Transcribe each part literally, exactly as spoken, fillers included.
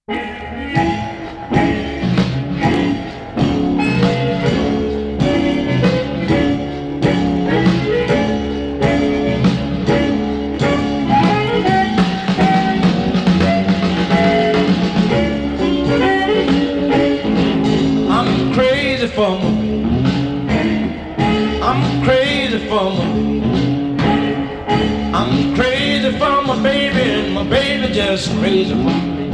For my, I'm crazy for my, I'm crazy for my baby, and my baby just crazy for me.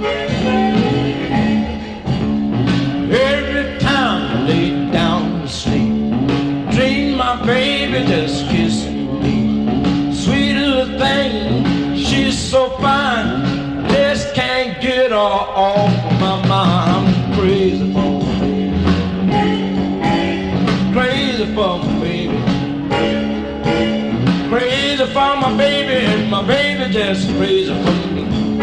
Every time I lay down to sleep, dream my baby just kissing me. Sweet little thing, she's so fine, just can't get her off my mind. I'm crazy for my crazy for my baby, crazy for my baby, and my baby just crazy for me.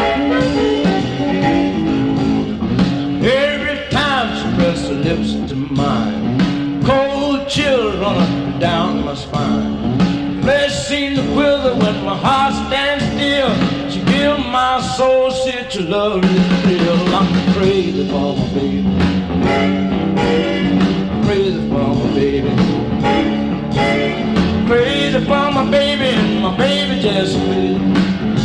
Every time she presses her lips to mine, cold chills run down my spine. Flesh seems to quiver when my heart stands still. She gives my soul such a lovely thrill. I'm crazy for my baby, crazy for my baby, crazy for my baby, and my baby just crazy.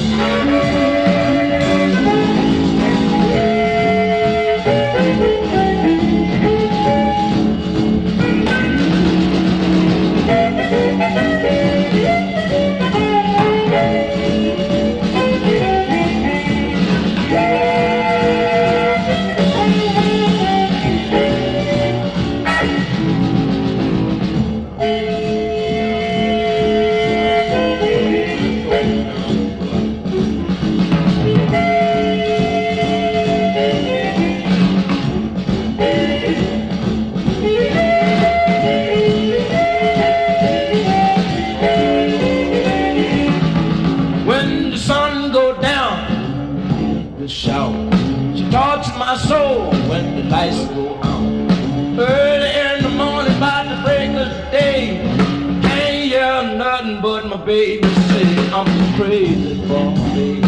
Soul when the lights go out early in the morning, about the break of day. Can't hear nothing but my baby say, I'm crazy for my baby,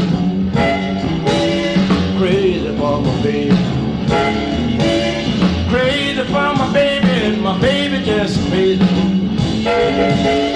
crazy for my baby, crazy for my baby, and my baby just crazy for me.